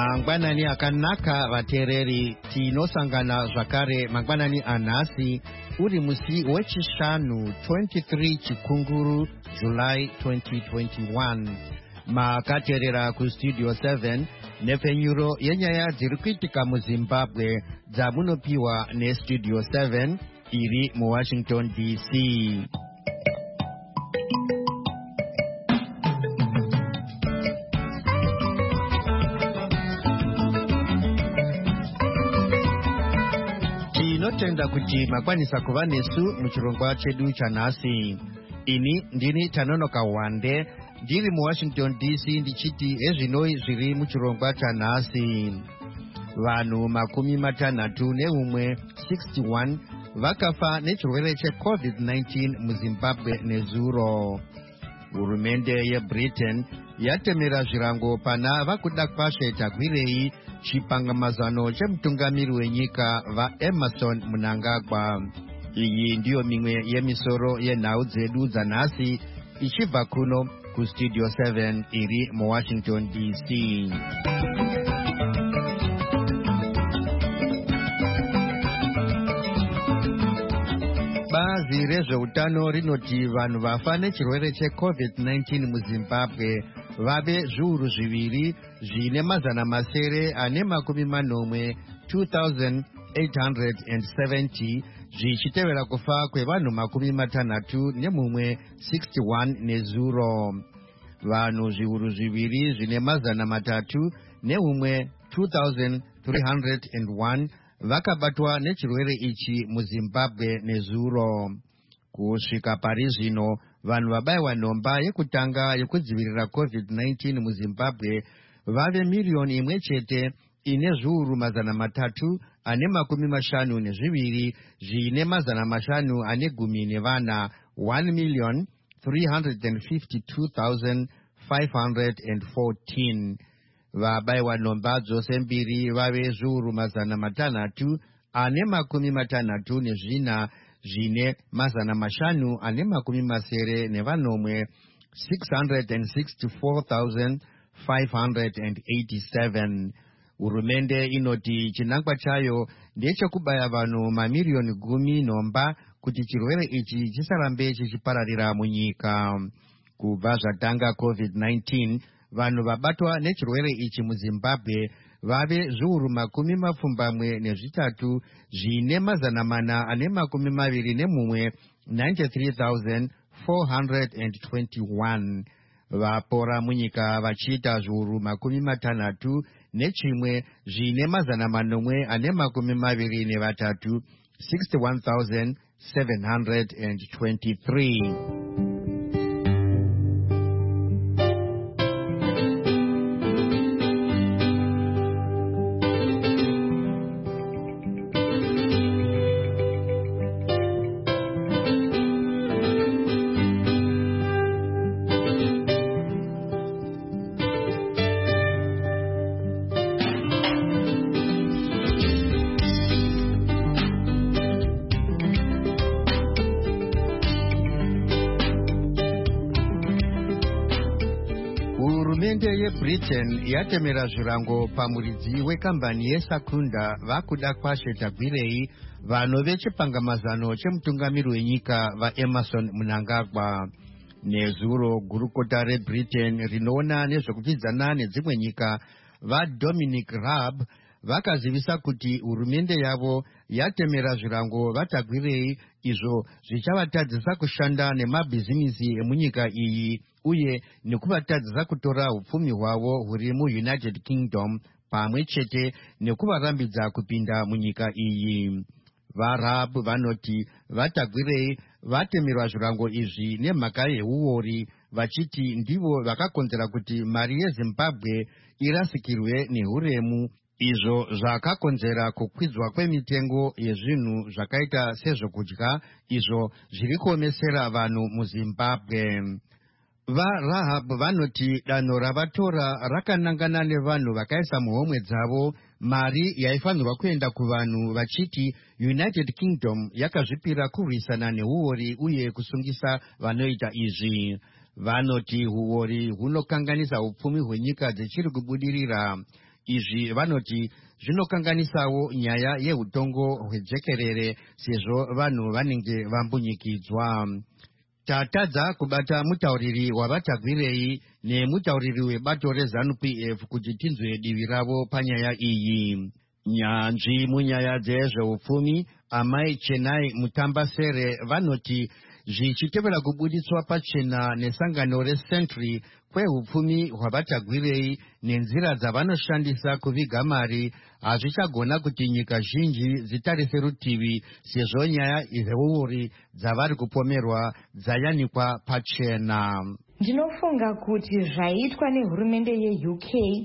Mangwanani akanaka vateereri, tinosangana zvakare mangwanani anhasi uri musi wechishanu 23 chikunguru July 2021. Makateerera kustudio 7 nepfenyuro yenyaya dziri kuitika muZimbabwe dzamunopiwa nestudio 7 iri muWashington DC. Tinotenda kuti makwanisa kuva nesu muchirongwa chedu chanhasi. Ini ndini Tanonoka Wande ndiri muWashington DC ndichiti ezvinoi zviri muchirongwa chanhasi. Vanhu 61 vakafa nechirwere cheCovid-19 muZimbabwe nezuro. Hurumende yeBritain yatemera zvirango pana vakuda kwasveta gwirei chipangamazano chemutungamiri wenyika vaEmerson Mnangagwa. Iyi ndiyo mimwe yemisoro yenhau dzedu dzanhasi ichibva kuno kustudio 7 iri muWashington DC. Bazi rezveutano rinoti vanhu vafa nechirwere cheCovid-19 muZimbabwe vave zviuru zviviri zvine mazana masere ane makumi manomwe 2,870 zvichitevera kufa kwevanhu 61 nezuro. Vanhu zviuru zviviri zvine mazana matatu neumwe 2,301 vakabatwa nechirwere ichi muZimbabwe nezuro. Kusvika pari zvino vanhu vabayiwa nhomba yekutanga yekudzivirira COVID-19 muZimbabwe vave miriyoni imwe chete ine zviuru mazana matatu ane makumi mashanu nezviviri zvine mazana mashanu ane gumi nevana 1,352,514. Vabayiwa nhomba dzose mbiri vave zviuru mazana matanhatu ane makumi matanhatu nezvina zvine mazana mashanu ane makumi masere nevanomwe 664,587. Hurumende inoti chinangwa chayo ndechekubaya vanhu mamiriyoni 10 nhomba kuti chirwere ichi chisarambe chichipararira munyika. Kubva zvatanga COVID-19 vanhu vabatwa nechirwere ichi muZimbabwe vave zviuru 23 zvine mazana mana ane makumi maviri nemumwe 93,421. Vapora munyika vachiita zviuru 61 zvine mazana manomwe ane makumi maviri nevatatu 61,723. Hurumende yeBritain yatemera zvirango pamuridzi wekambani yeSakunda vakuda kwasveta gwirei vanhu vechipangamazano chemutungamiri wenyika vaEmerson Mnangagwa. Nezuro gurukota reBritain rinoona nezvekupfidzana nedzimwe nyika vaDominic Raab vakazivisa kuti hurumende yavo yatemera zvirango vatagwirei izvo zvichavatadzisa kushanda nemabhizimisi emunyika iyi uye nekuvatadzisa kutora upfumi hwavo huri muUnited Kingdom pamwe chete nekuvarambidza kupinda munyika iyi. VaRaab vanoti vatagwirei vatemerwa zvirango izvi nemhaka yeuori vachiti ndivo vakakonzera kuti mari yeZimbabwe irasikirwe nehuremu, izvo zvakakonzera kukwidzwa kwemitengo yezvinhu zvakaita sezvokudya izvo zviri kuomesera vanhu muZimbabwe. VaRaab vanoti danho ravatora rakanangana nevanhu vakaisa muhomwe dzavo mari yaifanirwa kuenda kuvanhu vachiti United Kingdom yakazvipira kurwisana neuori uye kusungisa vanoita izvi. Vanoti huori hunokanganisa upfumi hwenyika dzichiri kubudirira. izvi vanoti zvinokanganisawo nyaya yeutongo hwejekerere sezvo vanhu vanenge vambunyikidzwa. Tatadza kubata mutauriri wavatagwirei nemutauriri webato reZANU-PF kuti tinzwe divi ravo panyaya iyi. Nyanzvi munyaya dzezveupfumi Amai Chenai Mutambasere vanoti zvichitevera kubuditswa pachena nesangano reSentry kwehupfumi hwavatagwirei nenzira dzavanoshandisa kuviga mari hazvichagona kuti nyika zhinji dzitarise rutivi sezvo nyaya dzeuri dzavari kupomerwa dzayanikwa pachena. Ndinofunga kuti zvaitwa nehurumende yeUK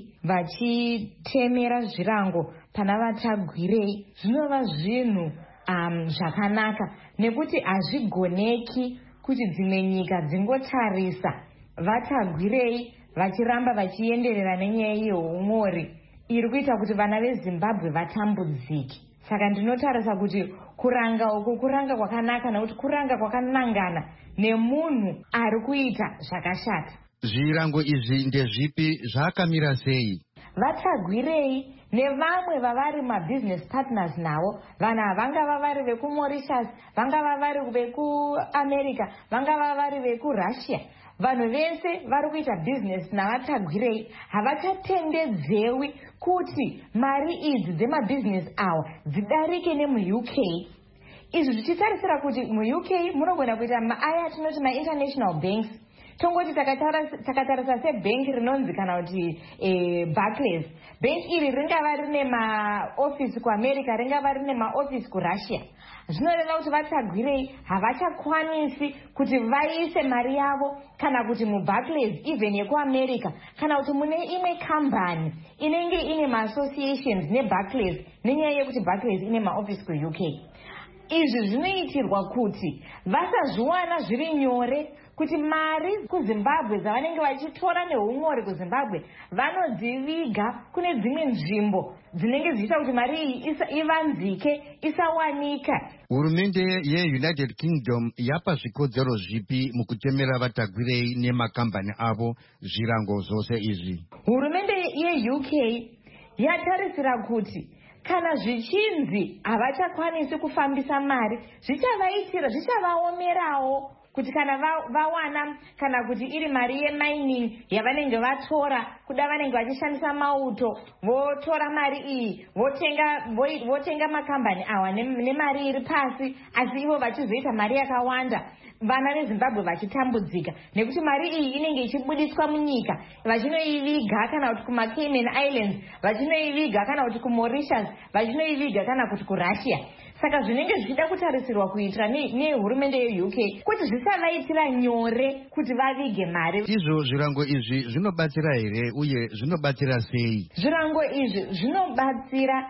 vachitemera zvirango pana vatagwirei zvinova zvinhu zvakanaka, nekuti hazvigoneki kuti dzimwe nyika dzingotarisa vatagwirei vachiramba vachienderera nenyaya yeumori iri kuita kuti vana veZimbabwe vatambudzike. Saka ndinotarisa kuti kuranga uku kuranga kwakanaka, nekuti kuranga kwakanangana nemunhu ari kuita zvakashata. Zvirango izvi ndezvipi, zvakamira sei? Vatagwirei nevamwe vavari mabusiness partners navo, vanhu vangava vari vekuMauritius, vangava vari vekuAmerica, vangava vari vekuRussia, vanhu vese vari kuita business navatagwirei havachatendedzewi kuti mari idzi dzemabhizinesi awa dzidarike nemuUK. Izvi zvichitarisira kuti muUK munogona kuita aya tinoti international banks. Tongoti takatarisa sebhengi rinonzi kana kuti Barclays. Bhengi iri ringava rine maofisi kuAmerica, ringava rine maofisi kuRussia. Zvinoreva kuti vatagwirei havachakwanisi kuti vaise mari yavo kana kuti muBarclays even yekuAmerica, kana kuti mune imwe kambani inenge ine maassociations neBarclays nenyaya yekuti Barclays ine maofisi kuUK. Izvi zvinoitirwa kuti vasazviwana zviri nyore kuti mari kuZimbabwe dzavanenge vachitora neumori kuZimbabwe vanodziviga kune dzimwe nzvimbo dzinenge dzichiita kuti mari iyi ivanzike, isawanika. Hurumende yeUnited Kingdom yapa zvikodzero zvipi mukutemera vatagwirei nemakambani avo zvirango zvose izvi? Hurumende yeUK yatarisira kuti kana zvichinzi havachakwanisi kufambisa mari zvichavaomerawo kuti kana vawana kana kuti iri mari yemining yavanenge vatora kuda vanenge vachishandisa mauto votora mari iyi votenga makambani awa nemari iri pasi, asi ivo vachizoita mari yakawanda, vana veZimbabwe vachitambudzika nekuti mari iyi inenge ichibudiswa munyika vachinoiviga kana kuti kumaCayman Islands, vachinoiviga kana kuti kuMauritius, vachinoiviga kana kuti kuRussia. Saka zvinenge zvichida kutarisirwa kuitira nehurumende yeUK kuti zvisavaitira nyore kuti vavige mari. Izvo zvirango izvi zvinobatsira here uye zvinobatsira sei? Zvirango izvi zvinobatsira,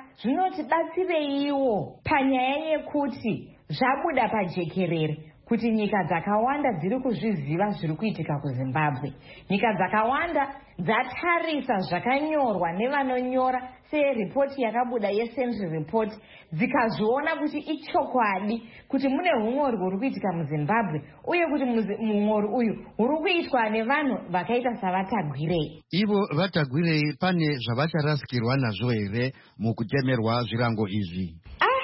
zvinotibatsireiwo panyaya yekuti zvabuda pajekerere kuti nyika dzakawanda dziri kuzviziva zviri kuitika kuZimbabwe. Nyika dzakawanda dzatarisa zvakanyorwa nevanonyora seripoti yakabuda yeSentry Report, dzikazviona kuti ichokwadi kuti mune humori huri kuitika muZimbabwe uye kuti humori uyu huri kuitwa nevanhu vakaita savatagwirei. Ivo vatagwirei pane zvavacharasikirwa nazvo here mukutemerwa zvirango izvi?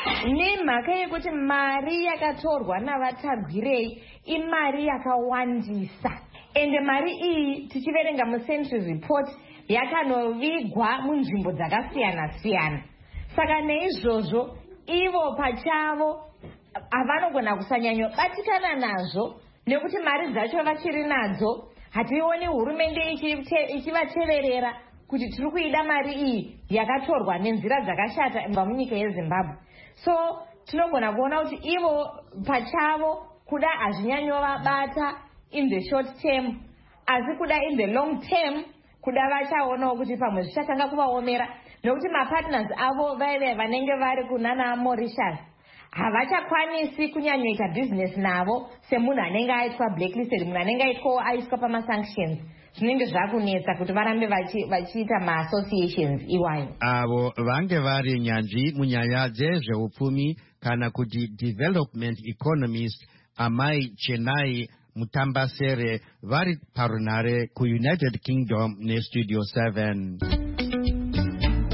Nemhaka yekuti mari yakatorwa navatagwirei imari yakawandisa, ende mari iyi tichiverenga muSentry Report yakanovigwa munzvimbo dzakasiyana siyana. Saka neizvozvo ivo pachavo havanogona kusanyanyobatikana nazvo nekuti mari dzacho vachiri nadzo. Hationi hurumende ichivateverera kuti tiri kuida mari iyi yakatorwa nenzira dzakashata kubva munyika yeZimbabwe. So tinogona kuona kuti ivo pachavo kuda hazvinyanyovabata in the short term, asi kuda in the long term kuda vachaonawo kuti pamwe zvichatanga kuvaomera nekuti mapartners avo vaive vanenge vari kunana Mauritius havachakwanisi kunyanyoita business navo semunhu anenge aitwa blacklisted, munhu anenge aitwa pamasanctions. Zvinenge zvakunetsa kuti varambe vachiita maassociations iwayo. Avo vange vari nyanzvi munyaya dzezveupfumi kana kuti development economist Amai Chenai Mutambasere vari parunare kuUnited Kingdom neStudio 7.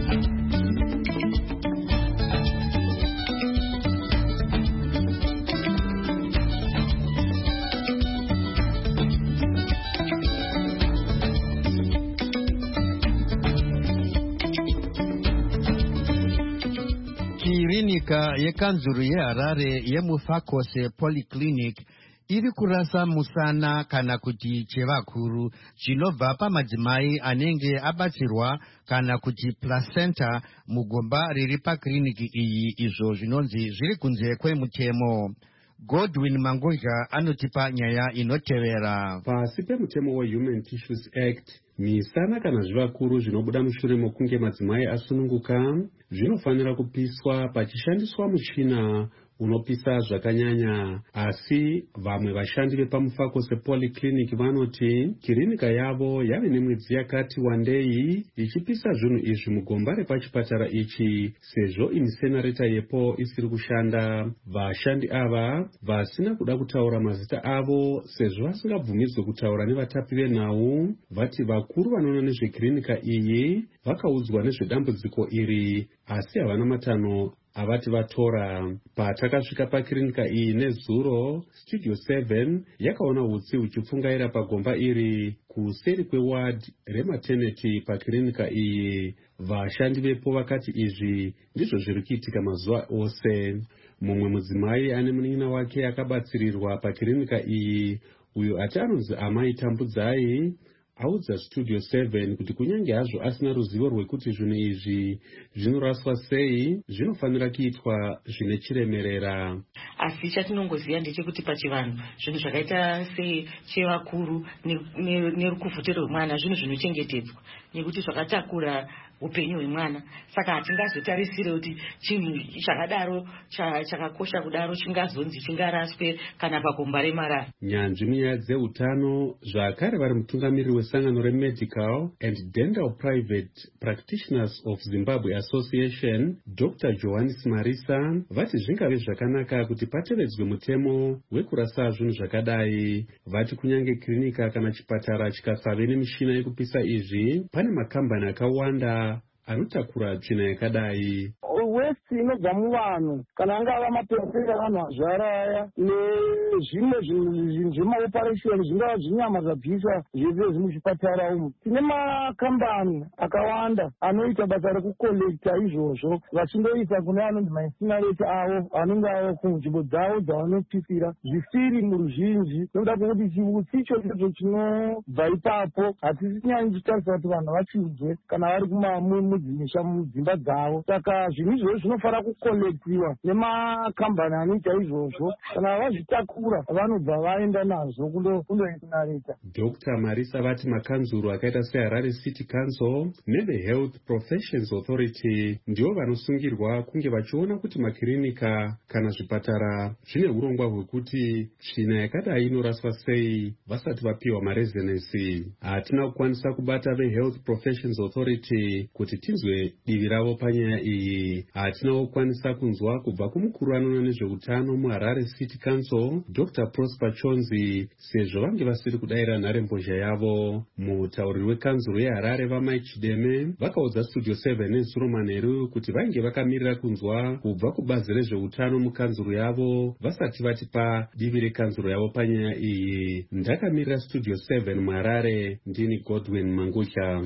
kirinika yekanzuru yeHarare yemufakose polyclinic iri kurasa musana kana kuti chevakuru chinobva pamadzimai anenge abatsirwa kana kuti placenta mugomba riri pakiriniki iyi, izvo zvinonzi zviri kunze kwemutemo. Godwin Mangoja anotipa nyaya inotevera. Pasi pemutemo weHuman Tissues Act, misana kana zvivakuru zvinobuda mushure mokunge madzimai asununguka zvinofanira kupiswa pachishandiswa muchina unopisa zvakanyanya. Asi vamwe vashandi vepamufakose polyclinic vanoti kirinika yavo yave nemwedzi yakati wandei ichipisa zvinhu izvi mugomba repachipatara ichi, sezvo insenareta yepo isiri kushanda. Vashandi ava vasina kuda kutaura mazita avo sezvo vasingabvumidzwe kutaura nevatapi venhau, vati vakuru vanoona nezvekirinika iyi vakaudzwa nezvedambudziko iri asi havana matano avati vatora. Patakasvika pakirinika iyi nezuro, Studio 7 yakaona hutsi huchipfungaira pagomba iri kuseri kweward rematernity pakirinika iyi. Vashandi vepo vakati izvi ndizvo zviri kuitika mazuva ose. Mumwe mudzimai ane munin'ina wake akabatsirirwa pakirinika iyi, uyo ati anonzi Amai Tambudzai, audza Studio 7 kuti kunyange hazvo asina ruzivo rwekuti zvinhu izvi zvinoraswa sei, zvinofanira kuitwa zvine chiremerera. Asi chatinongoziva ndechekuti pachivanhu zvinhu zvakaita sechevakuru nerukuvhutiro rwemwana zvinhu zvinochengetedzwa nekuti zvakatakura upenyu hwemwana. Saka hatingazotarisire kuti chinhu chakadaro chakakosha kudaro chingazonzi chingaraswe kana pagomba remarara. Nyanzvi munyaya dzeutano zvakare vari mutungamiriri wesangano reMedical and Dental Private Practitioners of Zimbabwe Association, Dr. Johannes Marisa, vati zvingave zvakanaka kuti patevedzwe mutemo wekurasa zvinhu zvakadai. Vati kunyange kirinika kana chipatara chikasave nemishina yekupisa izvi, pane makambani akawanda anotakura tsvina yakadai. Wesi inobva muvanhu kana angava mapenzeri avanhu azvaraya nezvimwe zvinhu zvemaoperation zvingava zvinyama zvabviswa zvese muchipatara umu. Tine makambani akawanda anoita basa rekukolekta izvozvo vachindoisa kune anonzi mainsinareti avo anenge avo kunzvimbo dzavo dzavanopisira zvisiri muruzhinji, nokuda kwekuti chiutsi ichocho chinobva ipapo hatisi nyanyi tichitarisa kuti vanhu vachiudzwe kana vari mudzimisha mudzimba dzavo. Saka zvinhu izvozvo zvinofanira kukolektiwa nemakambani anoita izvozvo, kana vazvitakura vanobva vaenda nazvo kundoinsinareta. Dr. Marisa vati makanzuru akaita seHarare City Council neThe Health Professions Authority ndivo vanosungirwa kunge vachiona kuti makirinika kana zvipatara zvine urongwa hwekuti tsvina yakadai inoraswa sei vasati vapiwa marezenesi. Hatina kukwanisa kubata veHealth Professions Authority kuti tinzwe divi ravo panyaya iyi. Hatina kukwanisa kunzwa kubva kumukuru anoona nezveutano muHarare City Council, Dr. Prosper Chonzi, sezvo vange vasiri kudayira nharembozha yavo. Mutauriri wekanzuro yeHarare vaMike Chideme vakaudza Studio 7 nezuro manheru kuti vainge vakamirira kunzwa kubva kubazi rezveutano mukanzuro yavo vasati vatipa divi rekanzuro yavo panyaya iyi. Ndakamirira Studio 7 muHarare, ndini Godwin Mangoja.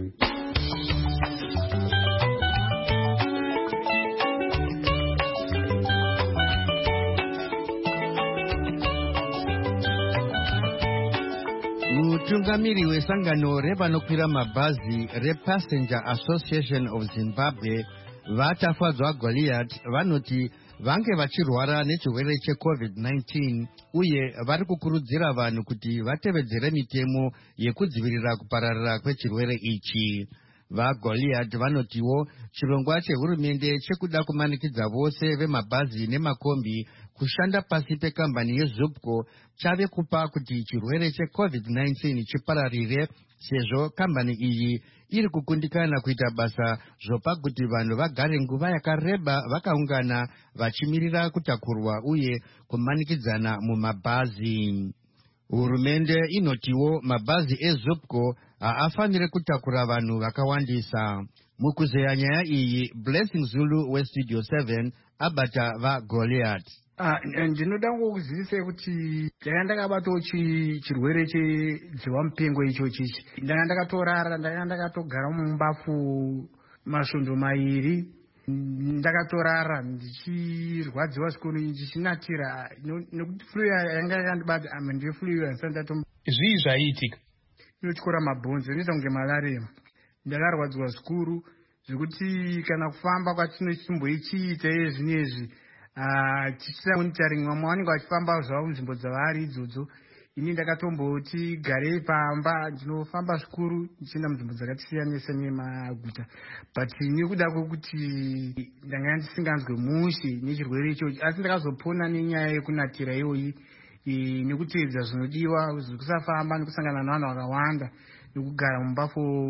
Mutungamiri wesangano revanokwira mabhazi rePassenger Association of Zimbabwe vatafadzwa Goliath vanoti vange vachirwara nechirwere cheCovid-19 uye vari kukurudzira vanhu kuti vatevedzere mitemo yekudzivirira kupararira kwechirwere ichi. VaGoliath vanotiwo chirongwa chehurumende chekuda kumanikidza vose vemabhazi nemakombi kushanda pasi pekambani yeZupco chave kupa kuti chirwere cheCovid-19 chipararire, sezvo kambani iyi iri kukundikana kuita basa zvopa kuti vanhu vagare nguva yakareba vakaungana vachimirira kutakurwa uye kumanikidzana mumabhazi. Hurumende inotiwo mabhazi eZupco haafanire kutakura vanhu vakawandisa. Mukuzeya nyaya iyi, Blessing Zulu weStudio 7 abata vaGoliath. Ndinoda kuzivisa kuti ndanga ndakabatawo chirwere chedziwa mupengo ichochi. Ndanga ndakatorara, ndanga ndakatogara mumbafu masvondo mairi ndakatorara ndichirwadziwa zvikuru ndichinatira nekuti flu yanga yakandibata ndiri flu yasandatomo. Zvii zvaiitika? Inotyora mabhonzo, inoita kunge malaria. Ndakarwadziwa zvikuru zvekuti kana kufamba kwatinochimboichiita zvinezvi tichiita monitoring, vamwe vanenge vachifamba zvavo munzvimbo dzavari idzodzo. Ini ndakatomboti garei pamba, ndinofamba zvikuru ndichienda munzvimbo dzakatisiyanisa nemaguta, but nekuda kwekuti ndanga ndisinganzwe mushe nechirwere ichochi, asi ndakazopona nenyaya yekunatira iyoyi, nekuteedza zvinodiwa, zvekusafamba nekusangana navanhu vakawanda, nekugara mumba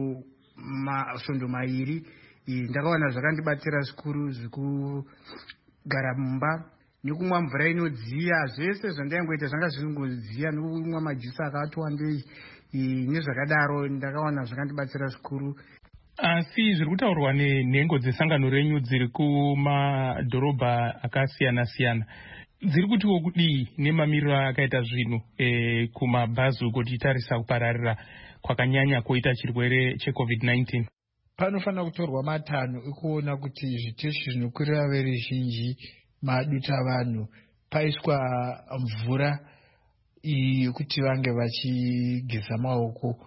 masvondo mairi. Ndakaona zvakandibatira zvikuru zvekugara mumba nekumwa mvura inodziya. Zvese zvandaingoita zvanga zvinongodziya, nekumwa majusi akati wandei nezvakadaro. Ndakaona zvakandibatsira zvikuru. Asi zviri kutaurwa nenhengo dzesangano renyu dziri kumadhorobha akasiyana-siyana dziri kutiwo kudii nemamiriro akaita zvino kumabhazi uko tichitarisa kupararira kwakanyanya koita chirwere cheCovid-19? Panofanira kutorwa matanho ekuona kuti zviteshi zvinokwirira veruzhinji maduta vanhu paiswa mvura yekuti vange vachigeza maoko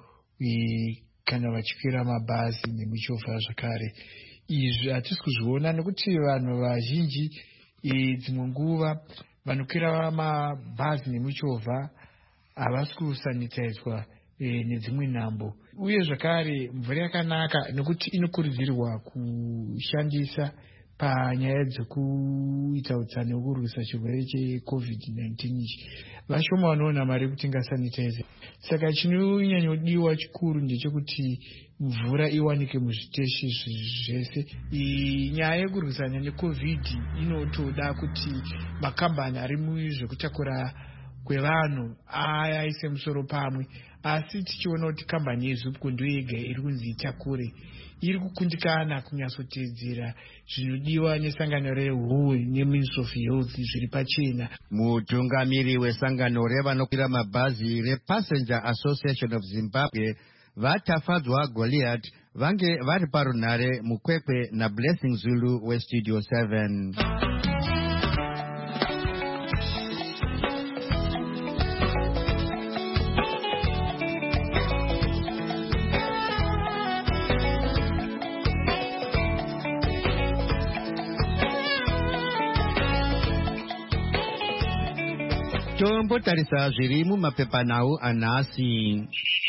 kana vachikwira mabhazi nemuchovha zvakare. Izvi hatisi kuzviona nekuti vanhu vazhinji dzimwe nguva vanokwira mabhazi nemuchovha havasi kusanitaidzwa nedzimwe nhambo. Uye zvakare mvura yakanaka nekuti inokurudzirwa kushandisa panyaya dzekuita utsanana hwekurwisa chirwere cheCovid-19 ichi. Vashoma vanoona mari yekutenga sanitizer. Saka chinonyanyodiwa chikuru ndechekuti mvura iwanike muzviteshi zvese. Nyaya yekurwisana neCovid inotoda kuti makambani ari muzvekutakura kwevanhu aise musoro pamwe, asi tichiona kuti kambani yeZupco ndoyega iri kunzi itakure, iri kukundikana kunyatsotedzera zvinodiwa nesangano reHWU neMinistry of Health zviri pachena. Mutungamiri wesangano revanokwira mabhazi rePassenger Association of Zimbabwe vatafadzwa Goliath vange vari parunhare mukwekwe naBlessing Zulu weStudio 7. Tombotarisa zviri mumapepanhau anhasi.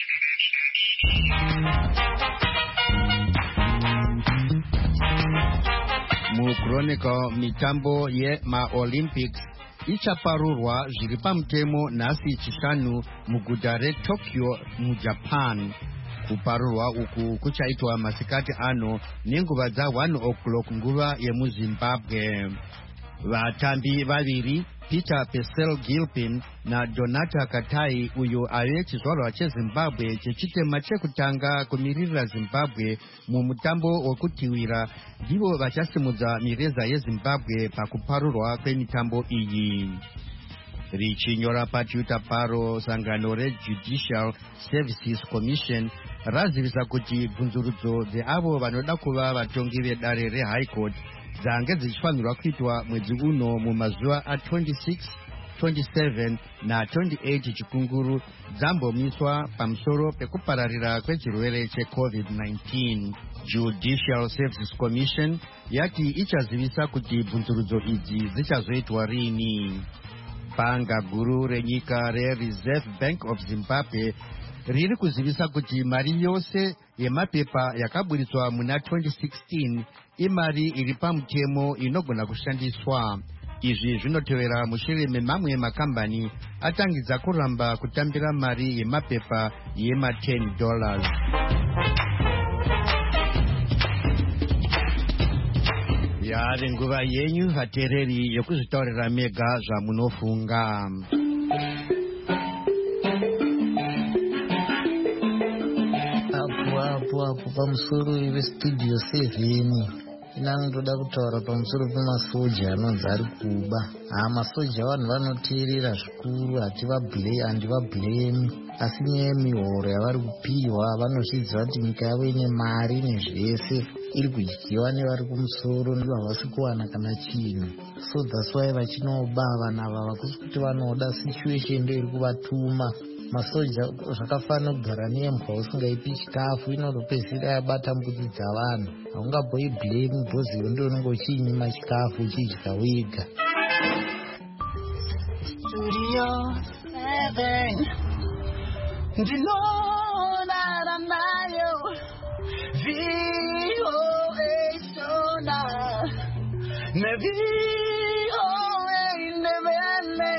MuChronicle mitambo yemaOlympics ichaparurwa zviri pamutemo nhasi chishanu muguta reTokyo muJapan. Kuparurwa uku kuchaitwa masikati ano nenguva dza1 o'clock nguva yemuZimbabwe. Vatambi vaviri Peter Pesel Gilpin naDonata Katai uyo ave chizvarwa cheZimbabwe chechitema chekutanga kumiririra Zimbabwe mumutambo wokutiwira ndivo vachasimudza mireza yeZimbabwe pakuparurwa kwemitambo iyi. Richinyora paTwitter paro, sangano reJudicial Services Commission razivisa kuti bvunzurudzo dzeavo vanoda kuva vatongi vedare reHigh Court dzange dzichifanirwa kuitwa mwedzi uno mumazuva a26, 27 na28 chikunguru dzambomiswa pamusoro pekupararira kwechirwere cheCovid-19. Judicial Services Commission yati ichazivisa kuti bvunzurudzo idzi dzichazoitwa rini. Banga guru renyika reReserve Bank of Zimbabwe riri kuzivisa kuti mari yose yemapepa yakaburitswa muna 2016 imari iri pamutemo inogona kushandiswa. Izvi zvinotevera mushure memamwe makambani atangidza kuramba kutambira mari yemapepa yema$10. Yave nguva yenyu vateereri yokuzvitaurira mega zvamunofunga. Apo pamusoro weStudio 7 inangoda kutaura pamusoro pemasoja anonzi ari kuba. Masoja vanhu vanoteerera zvikuru, handivabhlemi, asi nyaya yemihoro yavari kupiwa vanozviziva kuti nyika yavo ine mari nezvese. iri kudyiwa nevari kumusoro havasi kuwana kana chinhu. So that's why vachinoba vana vava kuti vanoda situation ndo iri kuvatuma. Masoja zvakafanira kugara nembwa usingaipi chikafu inotopedzisira yabata mbudzi dzavanhu. Haungamboi blame bhozi iwe ndo unenge uchinyima chikafu uchidya wega. Studio 7 ndinonara nayo VOA Sona neVOA Ndebele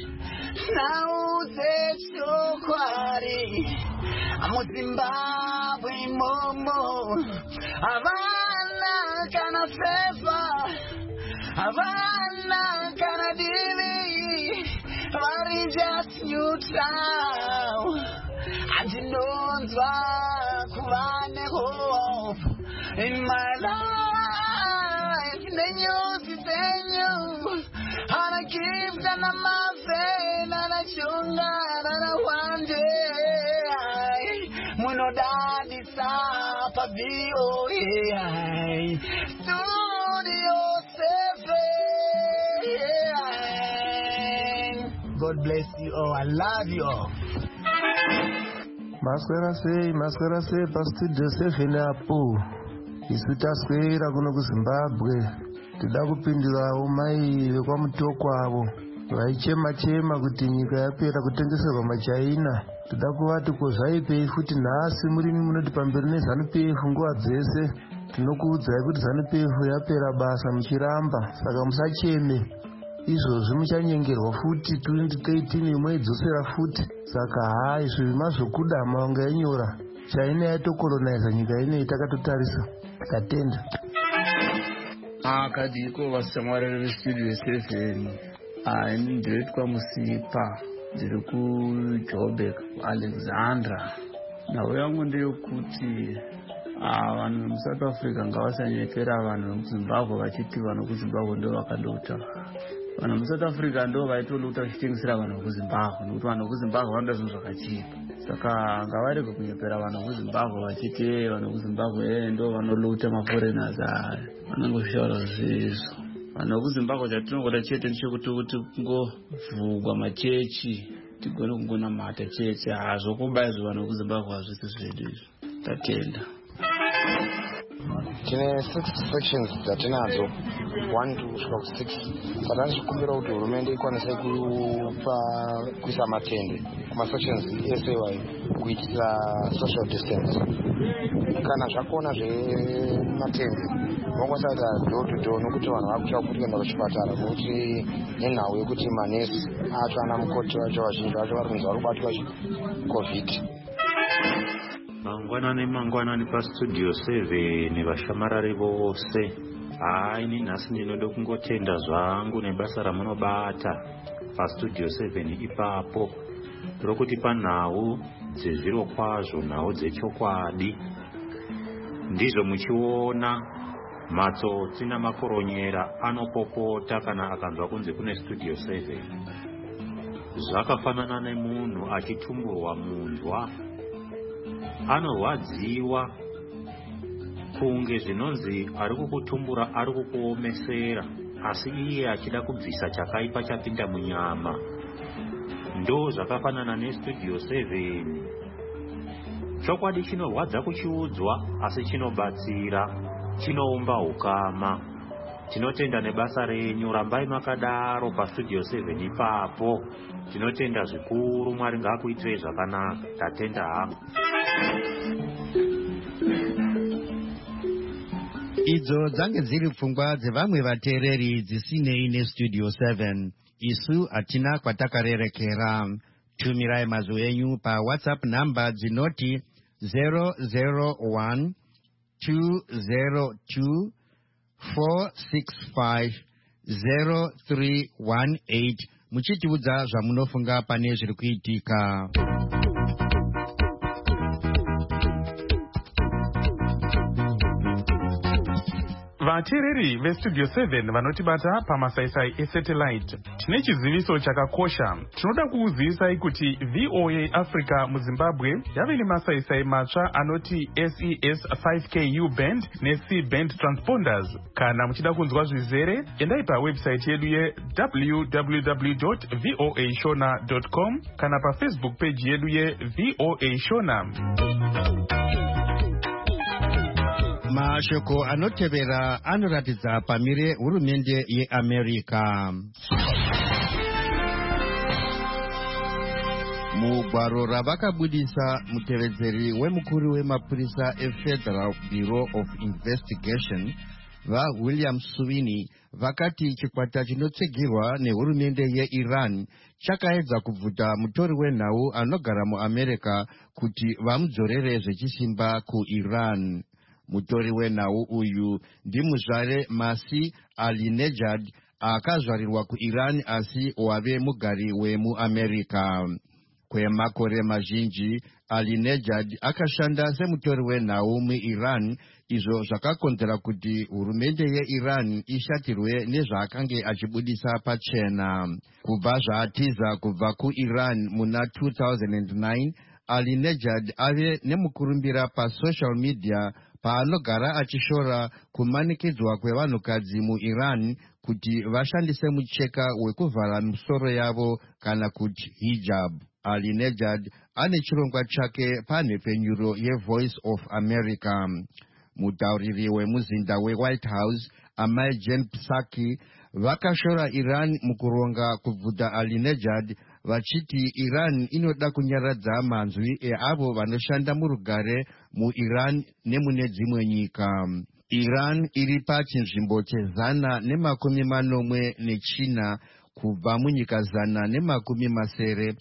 nauze chokwadi amuZimbabwe momo havana kana fefa havana kana divi vari just neutral andinonzwa kuva nehope in my life nenyuzi dzenyu anagifta namafena nachungana nawande munodadisa paVOA Studio 7. God bless you all. I love you all. Maswera sei pastudio 7 apo. Isu taswera kuno kuZimbabwe. Tida kupindurawo mai vekwamutoko avo vaichema kuti nyika yapera kutengeserwa machaina. Tida kuvati kozvaipei futi nhasi murimi munoti pamberi neZANU-PF nguva dzese. Tinokuudzai kuti ZANU-PF yapera basa muchiramba, saka musacheme. Izvozvi muchanyengerwa futi 2018 imweidzosera futi. Saka izvo mazokuda maunga enyora chaina yatokolonaiza nyika inei takatotarisa. Tatenda. Kadiko vasamwarere vestudio 7. Ini ndiroitwa Musipa, ndiri kuJoburg Alexandra. Nhau yangu ndeyekuti vanhu vemuSouth Africa ngavasanyepera vanhu vemuZimbabwe vachiti vanhu kuZimbabwe ndo vakandouta. Vanhu vemuSouth Africa ndo vaitoluta vachitengesera vanhu vekuZimbabwe nokuti vanhu vekuZimbabwe vanoda zvinhu zvakachipa. Saka ngavarege kunyepera vanhu vekuZimbabwe vachiti vanhu vekuZimbabwe ndo vanoluta maforeigners. Vanongozvitaura zvezvo. Vanhu vekuZimbabwe chatinongoda chete ndechekuti kungovhugwa machechi tigone kungonamata chete. Zvokuba izvo vanhu vekuZimbabwe hazvisi zvedu izvo. Tatenda. Tine 6 sections dzatinadzo 1 to 6. Saka ndichikumbira kuti hurumende ikwanise kuisa matende kumasections ese kuitira social distance. Kana zvakona zvematende vangosata door to door nokuti vanhu vakucha kuti kuenda kuchipatara nokuti nenhau yekuti manesi acho ana mukoti vacho vazhinji vacho vari kunzi vari kubatwa COVID. Mangwanani pastudio 7 vashamarari vose. Ini nhasi ndinoda kungotenda zvangu nebasa ramunobata pastudio 7 ipapo. Rokuti panhau dzezviro kwazvo, nhau dzechokwadi ndizvo muchiona matsotsi namakoronyera anopopota kana akanzwa kunzi kune studio 7. Zvakafanana nemunhu achitumburwa munzwa, anorwadziwa kunge zvinonzi ari kukutumbura ari kukuomesera, asi iye achida kubvisa chakaipa chapinda munyama. Ndo zvakafanana nestudio 7. Chokwadi chinorwadza kuchiudzwa, asi chinobatsira, chinoumba ukama. Tinotenda nebasa renyu, rambai makadaro pastudio 7 ipapo. Tinotenda zvikuru, Mwari ngaakuitirei zvakanaka. Tatenda hangu. Idzo dzange dziri pfungwa dzevamwe vateereri dzisinei nestudio 7. Isu hatina kwatakarerekera. Tumirai mazwi enyu paWhatsApp namba dzinoti 001 202 465 0318 muchitiudza zvamunofunga pane zviri kuitika. vateereri vestudio 7 vanotibata pamasaisai esatellite, tine chiziviso chakakosha. Tinoda kukuzivisai kuti VOA Africa muZimbabwe yave nemasaisai matsva anoti SES 5K U-band ne-C-band transponders. Kana muchida kunzwa zvizere, endai pawebsite yedu www.voashona.com kana pafacebook page yedu VOA Shona. Mashoko anotevera anoratidza pamire hurumende yeAmerica. Mugwaro ravakabudisa mutevedzeri wemukuru wemapurisa eFederal Bureau of Investigation vaWilliam Sweeney vakati chikwata chinotsigirwa nehurumende yeIran chakaedza kubvuta mutori wenhau anogara muAmerica kuti vamudzorere zvechisimba kuIran. Mutori wenhau uyu ndimuzvare Masi Alinejad akazvarirwa kuIran asi wave mugari wemuAmerica. Kwemakore mazhinji Alinejad akashanda semutori wenhau muIran, izvo zvakakonzera kuti hurumende yeIran ishatirwe nezvaakange achibudisa pachena. Kubva zvaatiza kubva kuIran muna 2009, Alinejad ave nemukurumbira pasocial media paanogara achishora kumanikidzwa kwevanhukadzi muIran kuti vashandise mucheka wekuvhara misoro yavo kana kuti hijab. Alinejad ane chirongwa chake panhepfenyuro yeVoice of America. Mutauriri wemuzinda weWhite House Amai Jen Psaki vakashora Iran mukuronga kubvuta Alinejad vachiti Iran inoda kunyaradza manzwi eavo vanoshanda murugare muIran nemune dzimwe nyika. Iran iri pachinzvimbo che114 kubva munyika 174,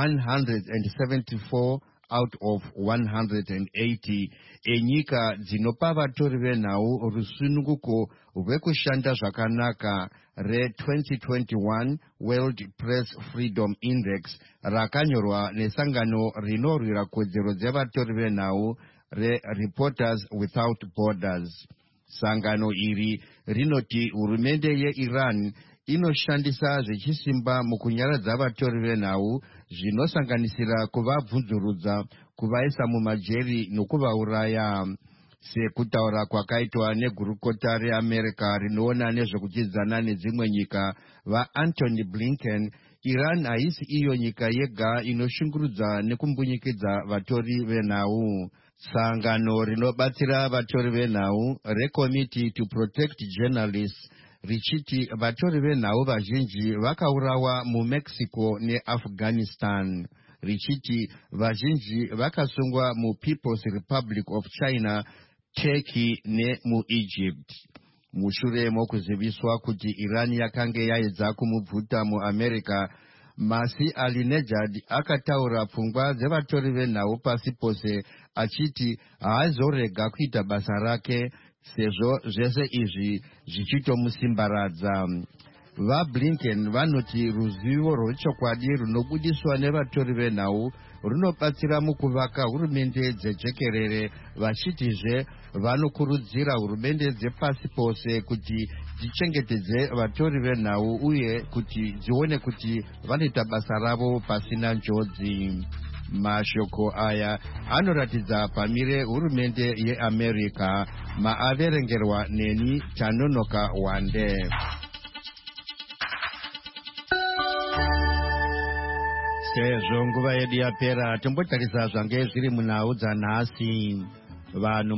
174 out of 180 enyika dzinopa vatori venhau rusununguko rwekushanda zvakanaka re-2021 World Press Freedom Index rakanyorwa nesangano rinorwira kodzero dzevatori venhau reReporters Without Borders. Sangano iri rinoti hurumende yeIran inoshandisa zvechisimba mukunyaradza vatori venhau, zvinosanganisira kuvabvunzurudza, kuvaisa mumajeri nokuvauraya. Sekutaura kwakaitwa negurukota reAmerica rinoona nezvekuchidzana nedzimwe nyika vaAntony Blinken, Iran haisi iyo nyika yega inoshungurudza nekumbunyikidza vatori venhau. Sangano rinobatsira vatori venhau reCommittee to Protect Journalists richiti vatori venhau vazhinji vakaurawa muMexico neAfghanistan, richiti vazhinji vakasungwa muPeople's Republic of China, Turkey nemuEgypt. Mushure mokuziviswa kuti Iran yakange yaedza kumubvuta muAmerica, Masi Alinejad akataura pfungwa dzevatori venhau pasi pose achiti haazorega kuita basa rake sezvo zvese izvi zvichitomusimbaradza. VaBlinken vanoti ruzivo rwechokwadi runobudiswa nevatori venhau runobatsira mukuvaka hurumende dzejekerere, vachitizve vanokurudzira hurumende dzepasi pose kuti dzichengetedze vatori venhau uye kuti dzione kuti vanoita basa ravo pasina njodzi. Mashoko aya anoratidza pamire hurumende yeAmerica, maaverengerwa neni Tanonoka Wande. Sezvo nguva yedu yapera, tombotarisa zvange zviri munhau dzanhasi. Vanhu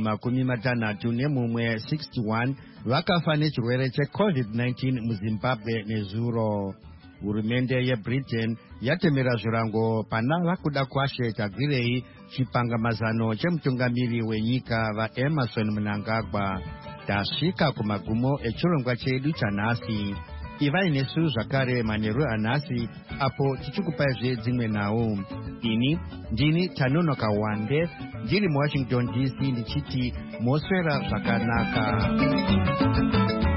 61 vakafa nechirwere cheCovid-19 muZimbabwe nezuro. Hurumende yeBritain yatemera zvirango pana vakuda kwashe tagwirei chipangamazano chemutungamiri wenyika vaEmerson Mnangagwa. Tasvika kumagumo echirongwa chedu chanhasi. Ivai nesu zvakare manheru anhasi apo tichikupaizve dzimwe nhau. Ini ndini Tanonoka Wande ndiri muWashington DC ndichiti moswera zvakanaka.